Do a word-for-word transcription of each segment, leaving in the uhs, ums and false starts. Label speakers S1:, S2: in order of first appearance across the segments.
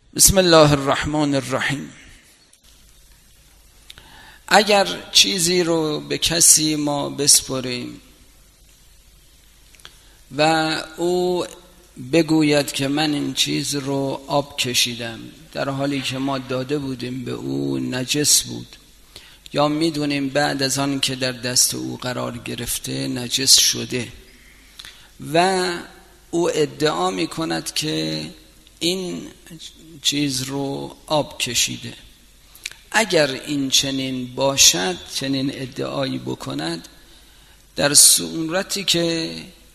S1: بسم الله الرحمن الرحیم. اگر چیزی رو به کسی ما بسپریم و او بگوید که من این چیز رو آب کشیدم، در حالی که ما داده بودیم به او نجس بود، یا میدونیم بعد از آن که در دست او قرار گرفته نجس شده و او ادعا میکند که این چیز رو آب کشیده، اگر این چنین باشد، چنین ادعایی بکند، در صورتی که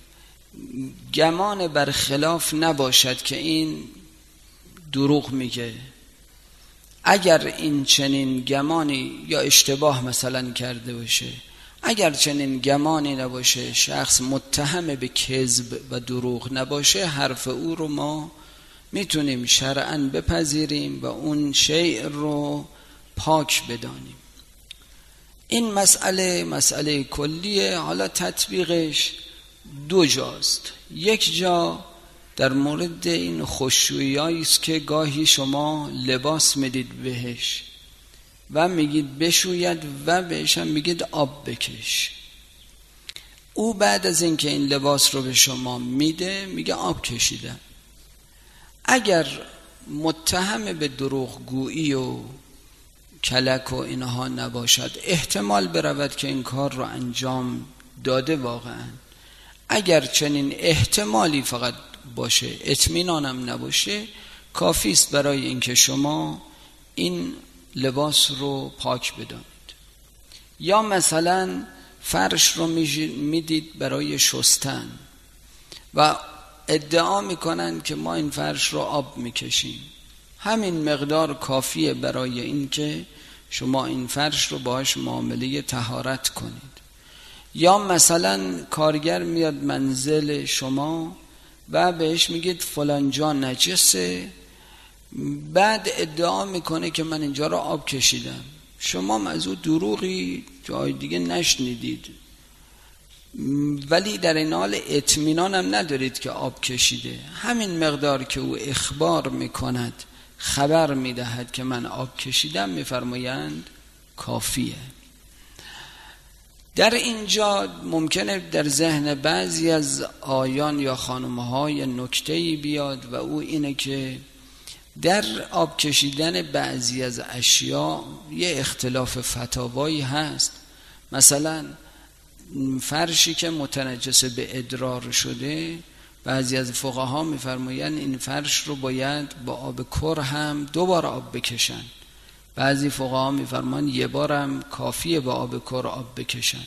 S1: گمان برخلاف نباشد که این دروغ میگه، اگر این چنین گمانی یا اشتباه مثلا کرده باشه، اگر چنین گمانی نباشه، شخص متهم به کذب و دروغ نباشه، حرف او رو ما میتونیم شرعاً بپذیریم و اون شیء رو پاک بدانیم. این مسئله مسئله کلیه. حالا تطبیقش دو جاست. یک جا در مورد این خشویایی است که گاهی شما لباس میدید بهش و میگید بشوید و بهش هم میگید آب بکش. او بعد از اینکه این لباس رو به شما میده میگه آب کشیدم. اگر متهم به دروغگویی و کلک و اینها نباشد، احتمال برود که این کار رو انجام داده واقعا. اگر چنین احتمالی فقط باشه، اطمینانم نباشه، کافی است برای اینکه شما این لباس رو پاک بدانید. یا مثلا فرش رو میدید برای شستن و ادعا میکنن که ما این فرش رو آب میکشیم، همین مقدار کافیه برای اینکه شما این فرش رو باهاش معامله طهارت کنید. یا مثلا کارگر میاد منزل شما و بهش میگید فلان جا نجسه، بعد ادعا میکنه که من اینجا رو آب کشیدم، شما از او دروغی جای دیگه نشنیدید، ولی در این حال اطمینان هم ندارید که آب کشیده. همین مقدار که او اخبار میکند، خبر میدهد که من آب کشیدم، میفرمایند کافیه. در اینجا ممکنه در ذهن بعضی از آیان یا خانم‌های نکته‌ای بیاد و او اینه که در آب کشیدن بعضی از اشیاء یه اختلاف فتاوایی هست. مثلا فرشی که متنجس به ادرار شده، بعضی از فقها میفرمایند این فرش رو باید با آب کر هم دو بار آب بکشن. بعضی فقها میفرمایند یه بار هم کافیه با آب کر آب بکشن.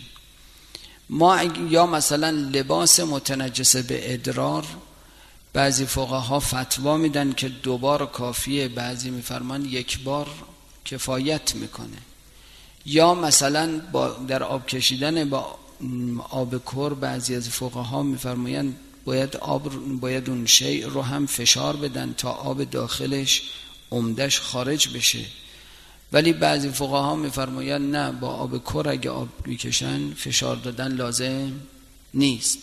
S1: ما یا مثلا لباس متنجس به ادرار، بعضی فقها فتوا میدن که دو بار کافیه، بعضی میفرمایند یک بار کفایت میکنه. یا مثلا با در آب کشیدن با آب کر، بعضی از فقها میفرمایند باید آب باید اون شیء رو هم فشار بدن تا آب داخلش عمدش خارج بشه، ولی بعضی فقها میفرمایند نه، با آب کر اگه آب میکشن فشار دادن لازم نیست.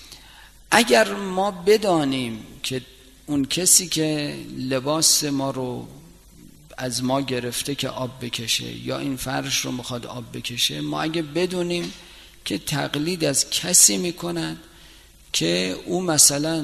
S1: اگر ما بدانیم که اون کسی که لباس ما رو از ما گرفته که آب بکشه یا این فرش رو میخواد آب بکشه، ما اگه بدونیم که تقلید از کسی میکند که او مثلا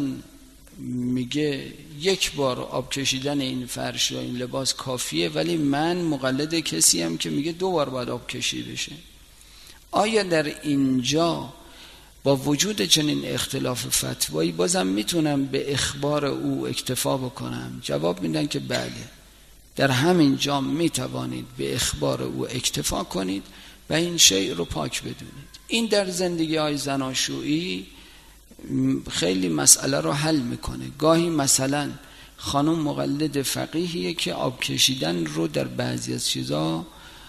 S1: میگه یک بار آب کشیدن این فرش یا این لباس کافیه، ولی من مقلد کسی هم که میگه دو بار باید آب کشیده بشه، آیا در اینجا با وجود چنین اختلاف فتوایی بازم میتونم به اخبار او اکتفا بکنم؟ جواب میدن که بله، در همین جا میتوانید به اخبار او اکتفا کنید و این شیء رو پاک بدونید. این در زندگی های زناشویی خیلی مسئله رو حل میکنه. گاهی مثلا خانم مقلد فقیهیه که آب کشیدن رو در بعضی از چیزا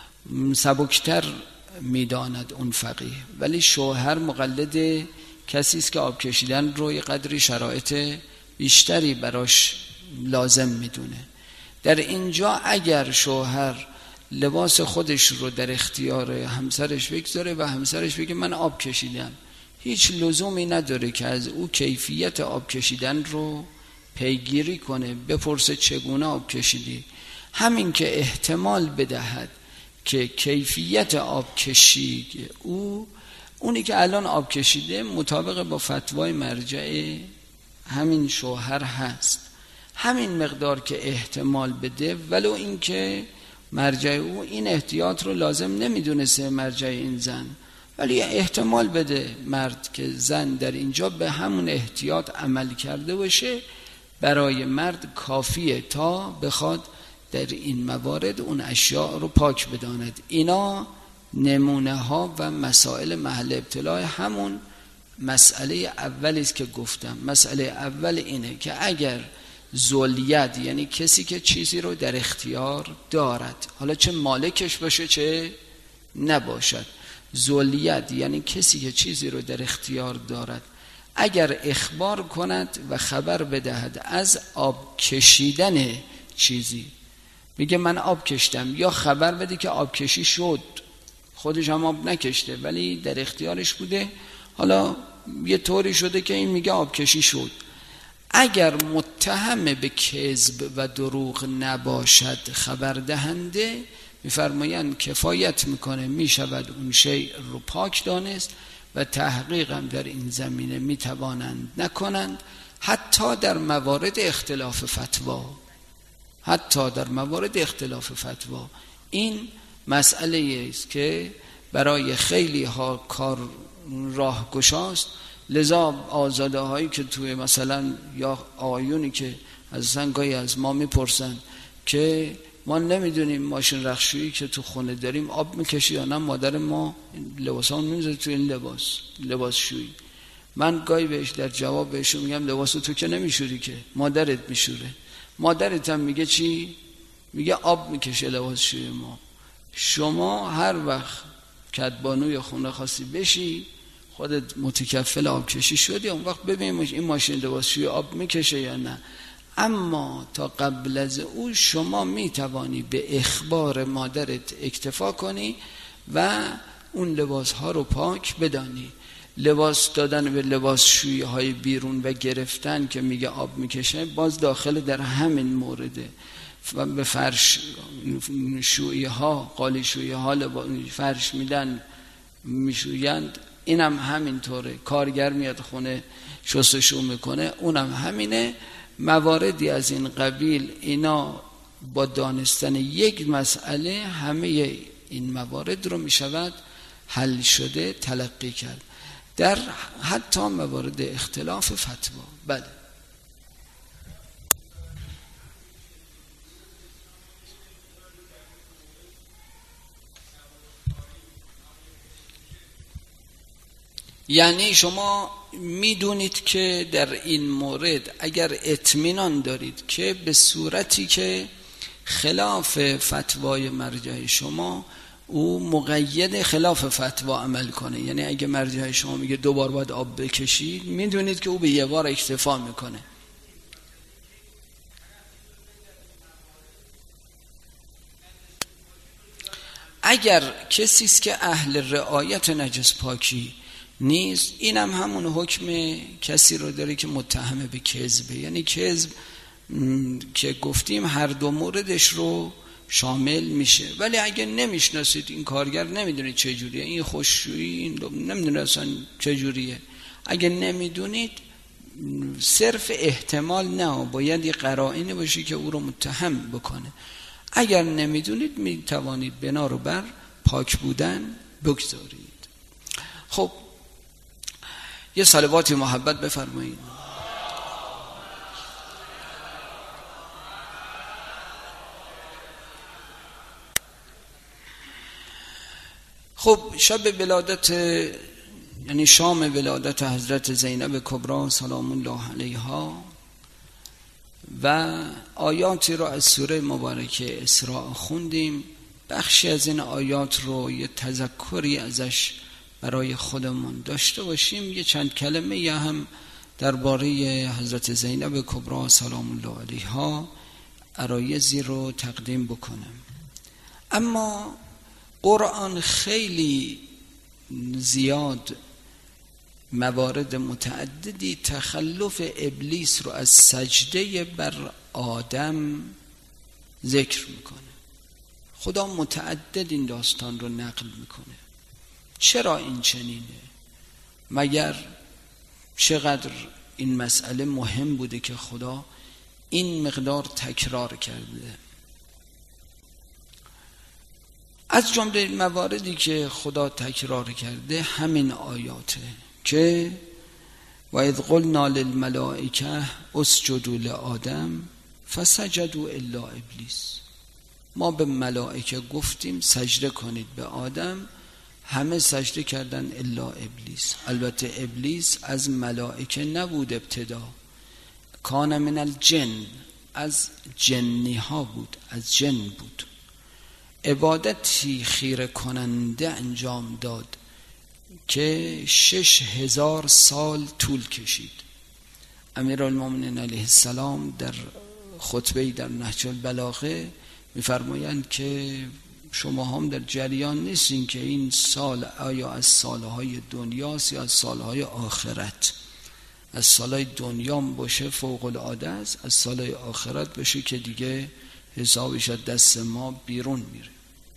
S1: سبکتر میداند اون فقیه، ولی شوهر مقلد کسی است که آب کشیدن رو یه قدری شرایط بیشتری براش لازم میدونه. در اینجا اگر شوهر لباس خودش رو در اختیار همسرش بگذاره و همسرش بگه من آب کشیدم، هیچ لزومی نداره که از او کیفیت آب کشیدن رو پیگیری کنه، بپرسه چگونه آب کشیدی، همین که احتمال بدهد که کیفیت آب کشی او اونی که الان آب کشیده مطابق با فتوای مرجع همین شوهر هست، همین مقدار که احتمال بده، ولو اینکه مرجع او این احتیاط رو لازم نمیدونسته، مرجع این زن، ولی احتمال بده مرد که زن در اینجا به همون احتیاط عمل کرده باشه، برای مرد کافیه تا بخواد در این موارد اون اشیاء رو پاک بداند. اینا نمونه ها و مسائل محل ابتلاع همون مسئله اولی است که گفتم. مسئله اول اینه که اگر ذوالید، یعنی کسی که چیزی رو در اختیار دارد، حالا چه مالکش باشه چه نباشد، ذوالید یعنی کسی که چیزی رو در اختیار دارد، اگر اخبار کند و خبر بدهد از آب کشیدن چیزی، میگه من آب کشتم، یا خبر بده که آب کشی شد، خودش هم آب نکشته ولی در اختیارش بوده، حالا یه طوری شده که این میگه آب کشی شد، اگر متهم به کذب و دروغ نباشد خبر دهنده، میفرمایند کفایت میکنه، میشود اون شیء رو پاک دانست و تحقیق هم در این زمینه میتوانند نکنند، حتی در موارد اختلاف فتوا، حتی در موارد اختلاف فتوا. این مسئله است که برای خیلی ها کار راهگشاست، لذا آزاده هایی که توی مثلا یا آیونی که از سنگایی از ما میپرسن که ما نمیدونیم ماشین رختشویی که تو خونه داریم آب میکشه یا نه، مادر ما لباسامون میذاره تو این لباس لباس شویی، من گاهی بهش در جواب بهشون میگم لباس تو که نمیشوری که مادرت میشوره، مادرت هم میگه چی؟ میگه آب میکشه لباس شویی ما. شما هر وقت کدبانوی خونه خواستی بشی، خودت متکفل آب کشی شدی، اون وقت ببینیم این ماشین لباسشویی آب میکشه یا نه. اما تا قبل از او شما میتوانی به اخبار مادرت اکتفا کنی و اون لباس ها رو پاک بدانی. لباس دادن به لباس شویی های بیرون و گرفتن که میگه آب میکشه باز داخل در همین مورده، و به فرش شویی ها، قالی شویی ها فرش میدن میشویند، اینم همین طوره، کارگر میاد خونه شستشو میکنه اونم همینه. مواردی از این قبیل، اینا با دانستن یک مسئله همه این موارد رو میشود حل شده تلقی کرد، در حتی موارد اختلاف فتوا. بله یعنی شما میدونید که در این مورد اگر اطمینان دارید که به صورتی که خلاف فتوای مرجع شما او مقید خلاف فتوا عمل کنه، یعنی اگه مرجع شما میگه دو بار باید آب بکشید، میدونید که او به یه بار اکتفا میکنه. اگر کسی است که اهل رعایت نجس پاکی نیست، اینم هم همون حکم کسی رو داره که متهم به کذبه، یعنی کذب که گفتیم هر دو موردش رو شامل میشه. ولی اگه نمیشناسید این کارگر، نمیدونید چه جوریه، این خوششویی این نمیدونید اصلا چه جوریه، اگه نمیدونید صرف احتمال نه، باید یه قرائنی باشی که او رو متهم بکنه. اگر نمیدونید میتوانید بنا رو بر پاک بودن بگذارید. خب یه صلوات محبت بفرمایید. خب شب ولادت، یعنی شام ولادت حضرت زینب کبری سلام الله علیها و آیاتی رو از سوره مبارکه اسراء خوندیم. بخشی از این آیات رو یه تذکری ازش برای خودمون داشته باشیم، یه چند کلمه یا هم درباره حضرت زینب کبری سلام الله علیها عرایضی رو تقدیم بکنم. اما قرآن خیلی زیاد موارد متعددی تخلف ابلیس رو از سجده بر آدم ذکر میکنه. خدا متعدد این داستان رو نقل میکنه. چرا این چنینه؟ مگر چقدر این مسئله مهم بوده که خدا این مقدار تکرار کرده؟ از جمله مواردی که خدا تکرار کرده همین آیاته که و اذ قلنا للملائکه اسجدوا لآدم فسجدوا الا ابلیس. ما به ملائکه گفتیم سجده کنید به آدم، همه سجده کردن الا ابلیس. البته ابلیس از ملائکه نبود، ابتدا کان من الجن، از جنی ها بود، از جن بود. عبادتی خیره کننده انجام داد که شش هزار سال طول کشید. امیرالمومنین علیه السلام در خطبه‌ای در نهج البلاغه می‌فرمایند که شما هم در جریان نیستین که این سال آیا از سالهای دنیاست یا از سالهای آخرت. از سالهای دنیا باشه فوق العاده است، از سالهای آخرت باشه که دیگه حسابش از دست ما بیرون میره.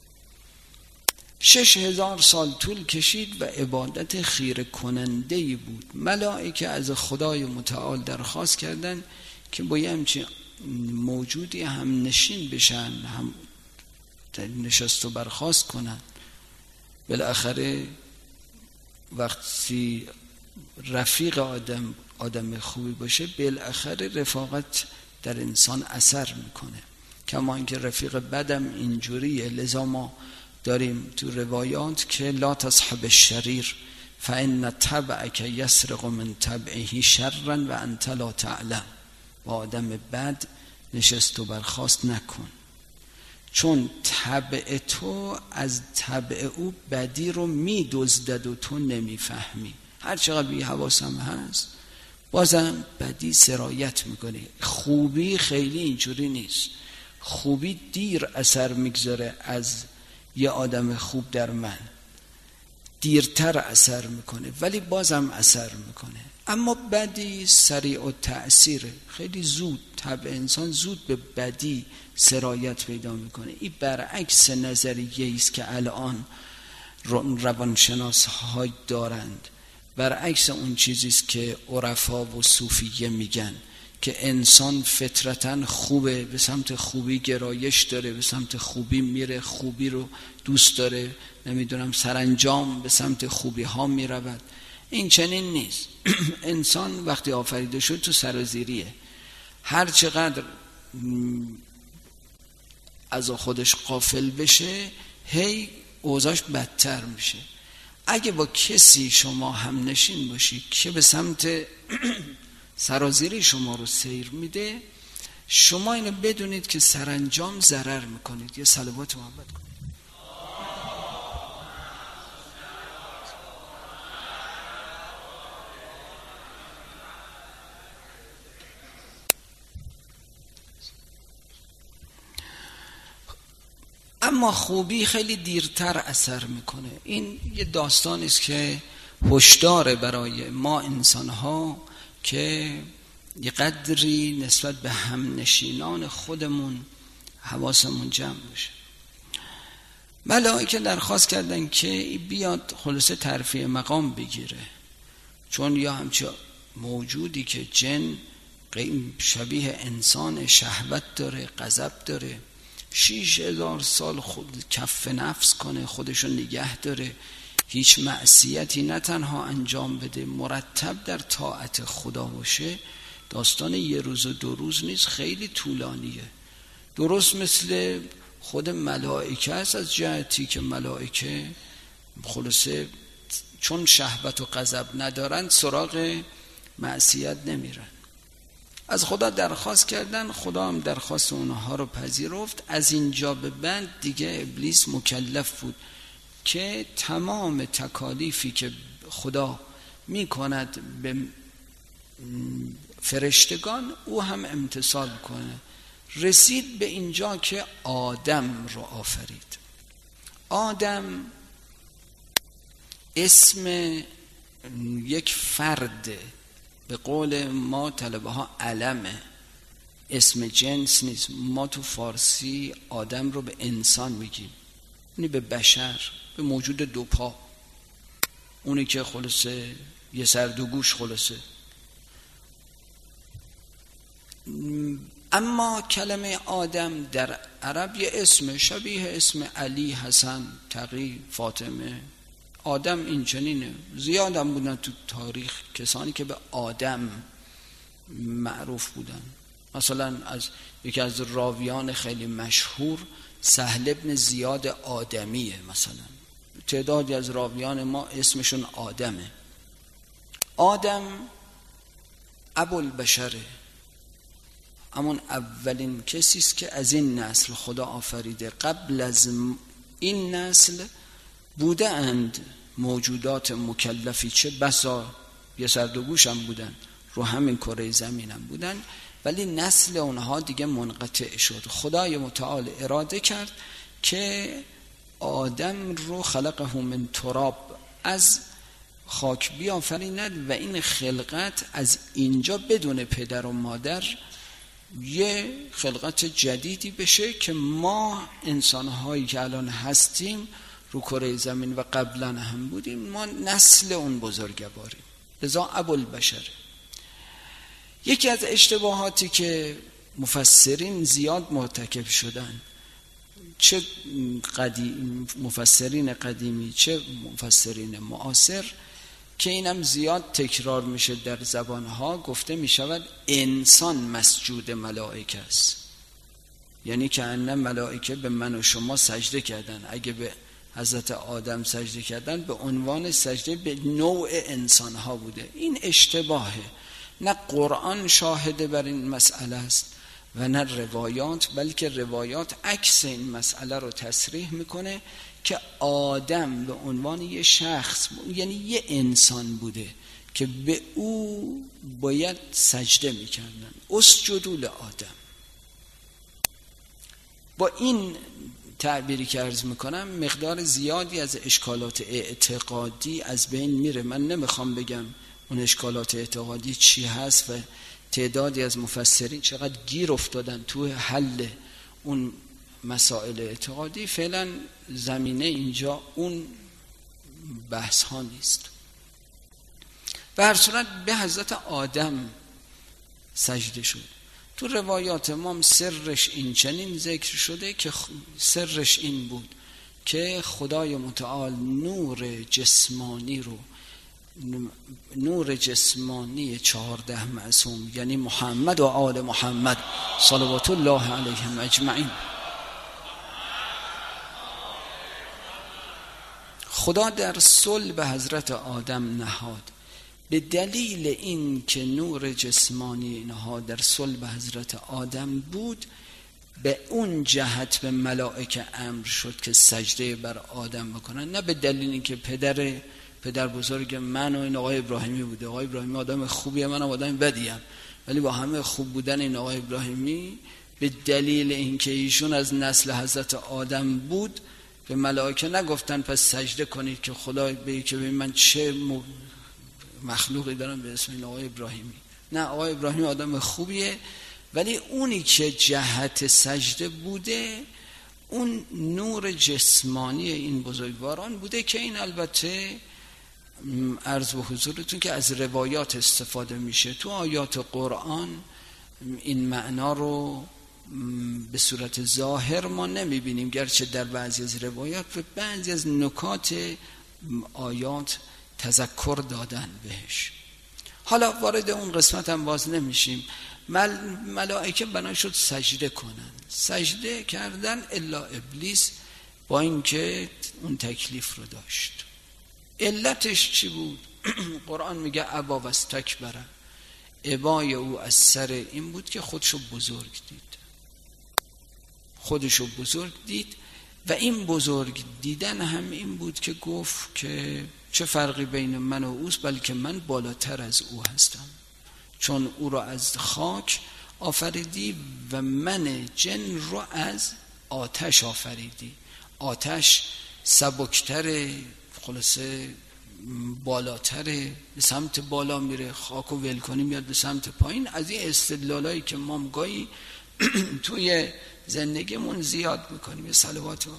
S1: شش هزار سال طول کشید و عبادت خیره کننده‌ای بود. ملائکه از خدای متعال درخواست کردند که با یه همچین موجودی هم نشین بشن، هم نشست و برخاست کنن. بالاخره وقتی رفیق آدم آدم خوبی باشه، بالاخره رفاقت در انسان اثر میکنه. کما اینکه رفیق بدم اینجوریه. لذا ما داریم تو روایات که لا تصحب الشریر فان تبعک یسرق من تبعه شرا و انت لا تعلم. با آدم بد نشست و برخاست نکن، چون طبع تو از طبع او بدی رو می دزدد و تو نمیفهمی. هر چقدر بی حواسم هست بازم بدی سرایت میکنه. خوبی خیلی اینجوری نیست. خوبی دیر اثر میگذاره از یه آدم خوب در من، دیرتر اثر میکنه ولی بازم اثر میکنه. اما بدی سریع و تأثیره، خیلی زود طبع انسان زود به بدی سرایت پیدا میکنه. این برعکس نظریه است که الان روانشناس های دارند، برعکس اون چیزی است که عرفا و صوفیه میگن که انسان فطرتاً خوبه، به سمت خوبی گرایش داره، به سمت خوبی میره، خوبی رو دوست داره، نمیدونم سرانجام به سمت خوبی ها میرود. این چنین نیست. انسان وقتی آفریده شد تو سرازیریه. هر چقدر از خودش غافل بشه هی اوضاعش بدتر میشه. اگه با کسی شما هم نشین باشی که به سمت سرازیری شما رو سیر میده، شما اینو بدونید که سرانجام ضرر میکنید. یه صلوات محبت کنید. اما خوبی خیلی دیرتر اثر میکنه. این یه داستانی است که هشدار برای ما انسان‌ها که یه قدری نسبت به هم نشینان خودمون حواسمون جمع بشه. ملائکه درخواست کردن که بیاد خلاصه ترفیع مقام بگیره، چون یا همچه موجودی که جن شبیه انسان، شهوت داره، غضب داره، شیش هزار سال خود کف نفس کنه، خودشو نگه داره، هیچ معصیتی نه تنها انجام بده، مرتب در طاعت خدا باشه، داستان یه روز و دو روز نیست، خیلی طولانیه. درست مثل خود ملائکه است، از جهتی که ملائکه خلاصه چون شهوت و غضب ندارن سراغ معصیت نمیرن. از خدا درخواست کردن، خدا هم درخواست اونها رو پذیرفت. از اینجا به بعد دیگه ابلیس مکلف بود که تمام تکالیفی که خدا می کند به فرشتگان او هم امتثال کنه. رسید به اینجا که آدم رو آفرید. آدم اسم یک فرد، به قول ما طلبه ها علمه، اسم جنس نیست. ما تو فارسی آدم رو به انسان میگیم، یعنی به بشر، به موجود دو پا، اونی که خلاصه یه سر دو گوش خلاصه. اما کلمه آدم در عرب یه اسم شبیه اسم علی، حسن، تقی، فاطمه. آدم این چنینه. زیاد هم بودن تو تاریخ کسانی که به آدم معروف بودن. مثلا از یکی از راویان خیلی مشهور سهل ابن زیاد آدمیه، مثلا تعدادی از راویان ما اسمشون آدمه. آدم ابوالبشره، همون اولین کسی است که از این نسل خدا آفریده. قبل از این نسل بوده اند موجودات مکلفی، چه بسا یه سر دو گوش هم بودن، رو همین کره زمین هم بودن، ولی نسل اونها دیگه منقطع شد. خدای متعال اراده کرد که آدم رو خلقه من تراب، از خاک بیافریند و این خلقت از اینجا بدون پدر و مادر یه خلقت جدیدی بشه که ما انسان‌هایی که الان هستیم رو کره زمین و قبلا هم بودیم، ما نسل اون بزرگواریم. لذا ابوالبشر. یکی از اشتباهاتی که مفسرین زیاد مرتکب شدن، چه قدیم مفسرین قدیمی چه مفسرین معاصر، که اینم زیاد تکرار میشه در زبانها، گفته میشود انسان مسجود ملائکه است. یعنی که ان ملائکه به من و شما سجده کردن. اگه به حضرت آدم سجده کردن به عنوان سجده به نوع انسان ها بوده. این اشتباهه. نه قرآن شاهده بر این مسئله است و نه روایات، بلکه روایات عکس این مسئله رو تصریح میکنه که آدم به عنوان یه شخص، یعنی یه انسان بوده که به او باید سجده میکردن. اسجدوا لآدم. با این تعبیری که عرض میکنم مقدار زیادی از اشکالات اعتقادی از بین میره. من نمیخوام بگم اون اشکالات اعتقادی چی هست و تعدادی از مفسرین چقدر گیر افتادن تو حل اون مسائل اعتقادی. فعلا زمینه اینجا اون بحث ها نیست. به هر صورت به حضرت آدم سجده شد. تو روایات ما سرش این چنین ذکر شده که سرش این بود که خدای متعال نور جسمانی رو، نور جسمانی چهارده معصوم، یعنی محمد و آل محمد صلوات الله علیهم اجمعین، خدا در صلب حضرت آدم نهاد. به دلیل این که نور جسمانی اینها در صلب حضرت آدم بود، به اون جهت به ملائکه امر شد که سجده بر آدم بکنن. نه به دلیل این که پدر پدر بزرگ من و این آقای ابراهیمی بوده. آقای ابراهیمی آدم خوبیه، من آدم بدیم، ولی با همه خوب بودن این آقای ابراهیمی، به دلیل اینکه ایشون از نسل حضرت آدم بود، به ملائکه نگفتن پس سجده کنید که خدا بگه که من چه مخلوقی دارم به اسم این آقای ابراهیمی. نه، آقای ابراهیمی آدم خوبیه، ولی اونی که جهت سجده بوده اون نور جسمانی این بزرگواران بوده، که این البته عرض به حضورتون که از روایات استفاده میشه. تو آیات قرآن این معنا رو به صورت ظاهر ما نمیبینیم، گرچه در بعضی از روایات و بعضی از نکات آیات تذکر دادن بهش. حالا وارد اون قسمت هم باز نمیشیم. مل... ملائکه بنا شد سجده کنن. سجده کردن الا ابلیس، با اینکه اون تکلیف رو داشت. علتش چی بود؟ قرآن میگه ابا و استکبر. ابای او از سر این بود که خودشو بزرگ دید. خودشو بزرگ دید و این بزرگ دیدن هم این بود که گفت که چه فرقی بین من و اوست، بلکه من بالاتر از او هستم، چون او را از خاک آفریدی و من جن رو از آتش آفریدی. آتش سبکتر، خلاصه بالاتره، به سمت بالا میره، خاک و ول کنی میاد به سمت پایین. از این استدلالایی که ما گاهی توی زندگیمون زیاد میکنیم. به صلوات و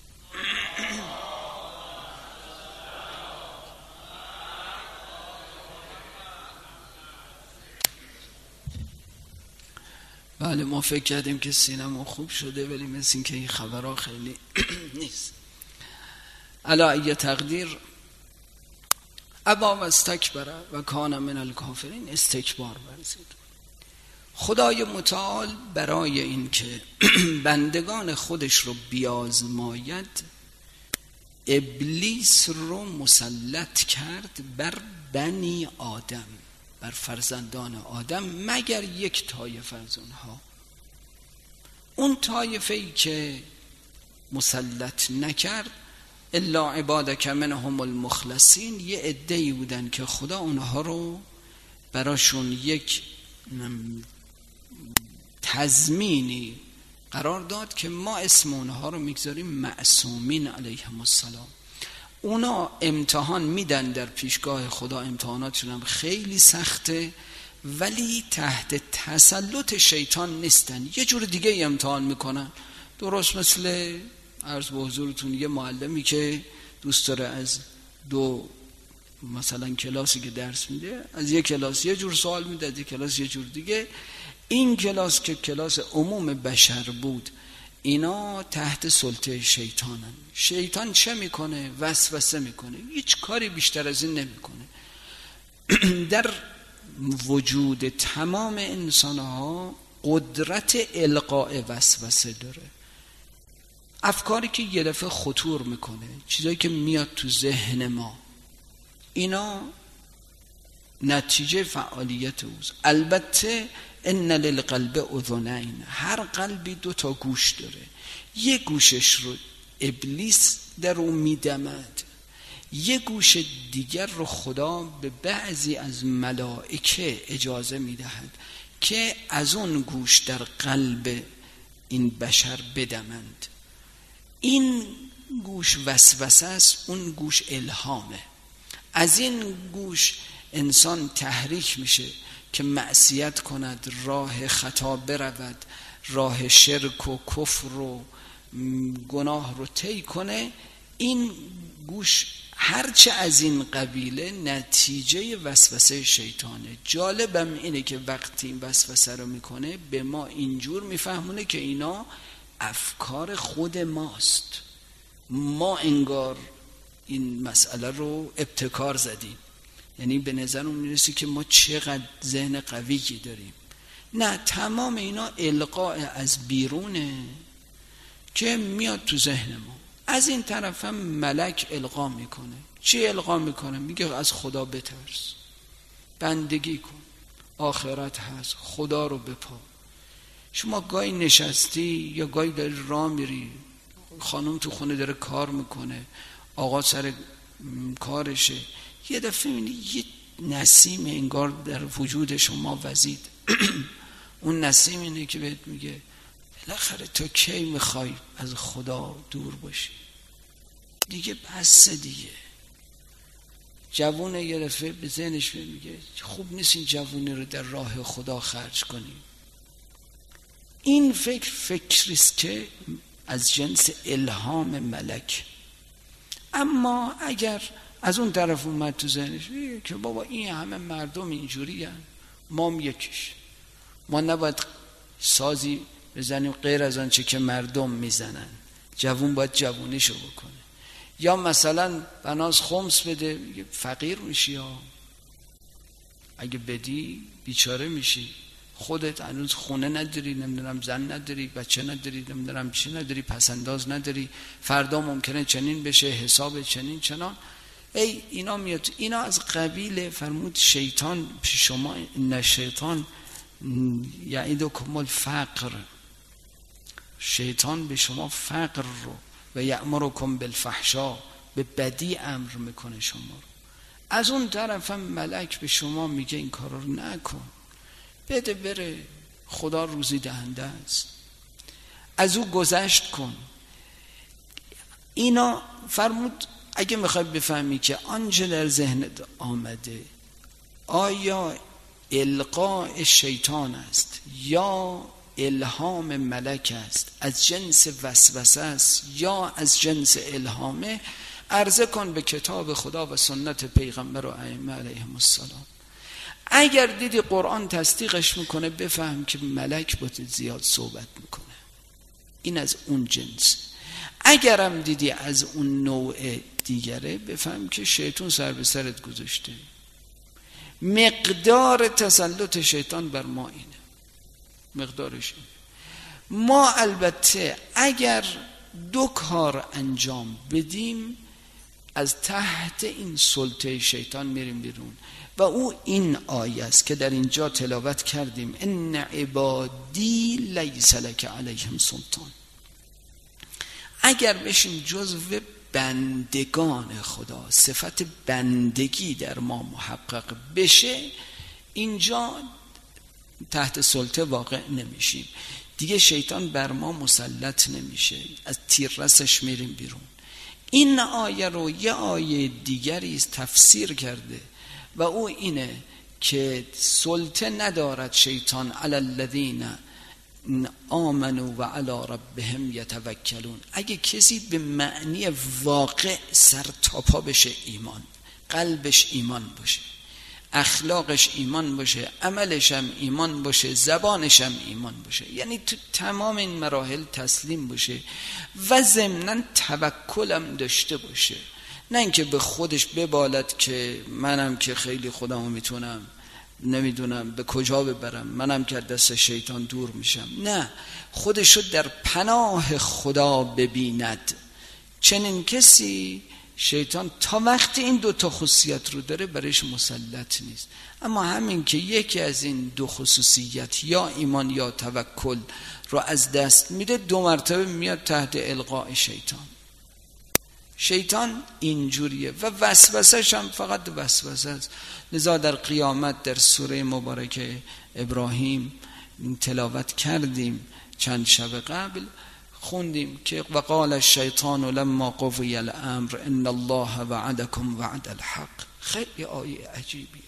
S1: بله ما فکر کردیم که سینما خوب شده، ولی مثل این که این خبرها خیلی نیست. علا ای تقدیر ابا و استکبر و کان من الکافرین، استکبار ورزید. خدای متعال برای این که بندگان خودش رو بیازماید، ابلیس رو مسلط کرد بر بنی آدم، بر فرزندان آدم، مگر یک طایفه از اونها. اون طایفه ای که مسلط نکرد، الا عبادک منهم المخلصین، یه عده‌ای بودن که خدا اونها رو براشون یک تضمینی قرار داد که ما اسم اونها رو میگذاریم معصومین علیهم السلام. اونا امتحان میدن در پیشگاه خدا، امتحاناتشون هم خیلی سخته، ولی تحت تسلط شیطان نیستن. یه جور دیگه امتحان میکنن، درست مثل عرض به حضورتون یه معلمی که دوست داره از دو مثلا کلاسی که درس میده، از یک کلاس یه جور سوال میده، از یک کلاس یه جور دیگه. این کلاس که کلاس عموم بشر بود، اینا تحت سلطه شیطانن. شیطان چه میکنه؟ وسوسه میکنه، هیچ کاری بیشتر از این نمیکنه. در وجود تمام انسانها قدرت القاء وسوسه داره. افکاری که یه دفعه خطور میکنه، چیزایی که میاد تو ذهن ما، اینا نتیجه فعالیت اوست. البته ان للقلب اذنین، هر قلبی دو تا گوش داره. یه گوشش رو ابلیس در اون میدمد، یه گوش دیگر رو خدا به بعضی از ملائکه اجازه میدهد که از اون گوش در قلب این بشر بدمند. این گوش وسوسه است، اون گوش الهامه. از این گوش انسان تحریک میشه که معصیت کند، راه خطا برود، راه شرک و کفر و گناه رو طی کنه. این گوش هرچه از این قبیله نتیجه وسوسه شیطانه. جالبم اینه که وقتی این وسوسه رو میکنه به ما اینجور میفهمونه که اینا افکار خود ماست، ما انگار این مسئله رو ابتکار زدیم. یعنی به نظرم میرسی که ما چقدر ذهن قویی داریم. نه، تمام اینا القاء از بیرونه که میاد تو ذهن ما. از این طرف هم ملک القا میکنه. چی القا میکنه؟ میگه از خدا بترس، بندگی کن، آخرت هست، خدا رو بپا. شما گاهی نشستی یا گاهی داری راه میری، خانم تو خونه داره کار میکنه، آقا سر کارشه، یه دفعه میبینی یه نسیم انگار در وجود شما وزید. اون نسیم اینه که بهت میگه بالاخره تو کی میخوای از خدا دور باشی؟ دیگه بس دیگه. جوونه یه دفعه به ذهنش میگه خوب نیست این جوونی رو در راه خدا خرج کنیم. این فکر فکریست که از جنس الهام ملک. اما اگر از اون طرف اومد تو ذهنش که بابا این همه مردم اینجوری هن، ما هم یکیش، ما نباید سازی بزنیم غیر از آنچه که مردم میزنن، جوون باید جوونیشو بکنه. یا مثلا بناز خمس بده، فقیر میشی، یا اگه بدی بیچاره میشی، خودت هنوز خونه نداری، نمیدونم زن نداری، بچه نداری، نمیدونم چی نداری، پسنداز نداری، فردا ممکنه چنین بشه، حساب چنین چنان. ای اینا میاد، اینا از قبیل فرمود شیطان پیش شما، نه شیطان یعیدکم الفقر، شیطان به شما فقر رو و یأمرکم بالفحشاء، به بدی امر میکنه شما رو. از اون طرف هم ملک به شما میگه این کار رو نکن، بده بره، خدا روزی دهنده است، از او گذشت کن. اینا فرمود اگه میخوای بفهمی که آنچه در ذهنت آمده آیا القاء شیطان است یا الهام ملک است، از جنس وسوسه است یا از جنس الهامه، عرضه کن به کتاب خدا و سنت پیغمبر و ائمه علیهم السلام. اگر دیدی قرآن تصدیقش میکنه بفهم که ملک با زیاد صحبت میکنه، این از اون جنس. اگرم دیدی از اون نوع دیگره بفهم که شیطان سر به سرت گذاشته. مقدار تسلط شیطان بر ما اینه، مقدارش اینه. ما البته اگر دو کار انجام بدیم از تحت این سلطه شیطان میریم بیرون و او این آیه است که در اینجا تلاوت کردیم: ان عبادی لیس لک علیهم سلطان. اگر بشیم جزو بندگان خدا، صفت بندگی در ما محقق بشه، اینجا تحت سلطه واقع نمیشیم دیگه، شیطان بر ما مسلط نمیشه، از تیررسش میریم بیرون. این آیه رو یه آیه دیگری تفسیر کرده و او اینه که سلطه ندارد شیطان علی الذین آمنوا و علی ربهم یتوکلون. اگه کسی به معنی واقع سر تا پا بشه ایمان، قلبش ایمان باشه، اخلاقش ایمان باشه، عملش هم ایمان باشه، زبانش هم ایمان باشه، یعنی تو تمام این مراحل تسلیم باشه و ضمناً توکلم داشته باشه، نه اینکه به خودش ببالد که منم که خیلی خودمو میتونم، نمیدونم به کجا ببرم، منم که دست شیطان دور میشم. نه، خودشو در پناه خدا ببیند. چنین کسی شیطان تا وقتی این دو تا خصوصیت رو داره برایش مسلط نیست. اما همین که یکی از این دو خصوصیت یا ایمان یا توکل رو از دست میده، دو مرتبه میاد تحت القاء شیطان. شیطان اینجوریه و وسوسه‌ش هم فقط وسوسه است. لذا در قیامت در سوره مبارکه ابراهیم تلاوت کردیم چند شب قبل، خوندیم که وقال الشیطان لما قضی الامر ان الله وعدکم وعد الحق. خیلی آیه عجیبیه.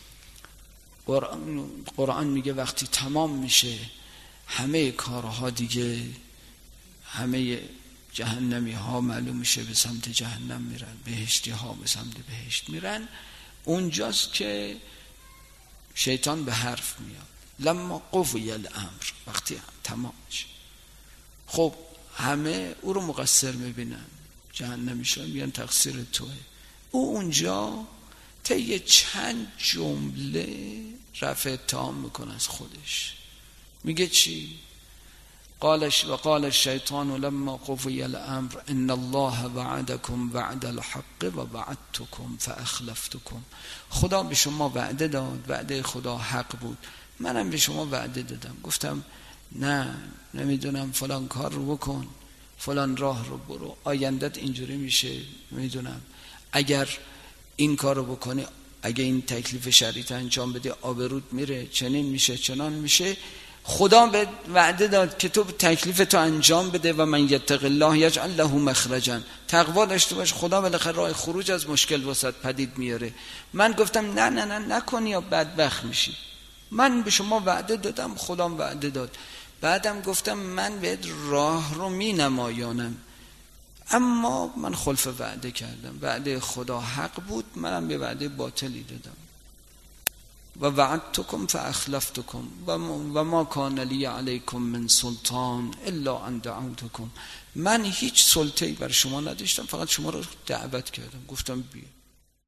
S1: قرآن, قرآن میگه وقتی تمام میشه همه کارها دیگه، همه جهنمی ها معلوم میشه به سمت جهنم میرن، بهشتی ها به سمت بهشت میرن، اونجاست که شیطان به حرف میاد. لما قضی الامر، وقتی تمام میشه. خب همه او رو مقصر میبینن، جهنمیشون میگن تقصیر توه. او اونجا طی چند جمله رفع اتهام میکنه از خودش. میگه چی؟ قالش و قال الشیطان لما قضی الامر ان الله وعدکم وعد الحق و وعدتکم فاخلفتکم. خدا به شما وعده داد، وعده خدا حق بود، منم به شما وعده دادم، گفتم نه نمیدونم فلان کار رو بکن، فلان راه رو برو، آیندت اینجوری میشه، میدونم اگر این کار رو بکنی، اگه این تکلیف شرعیت انجام بدی آبروت میره، چنین میشه چنان میشه. خدا به وعده داد که تو تکلیف تو انجام بده و من یتق الله یجعل له مخرجا. تقوا داشته باش، خدا بالاخره راه خروج از مشکل واسط پدید میاره. من گفتم نه نه نه نکنی یا بدبخت میشی. من به شما وعده دادم، خدا وعده داد. بعدم گفتم من بهت راه رو می نمایانم، اما من خلف وعده کردم، وعده خدا حق بود، منم به وعده باطلی دادم. و وعدتکم فاخلفتکم و ما کان لی علیکم من سلطان الا ان دعوتکم. من هیچ سلطه‌ای بر شما نداشتم، فقط شما رو دعوت کردم، گفتم بیا.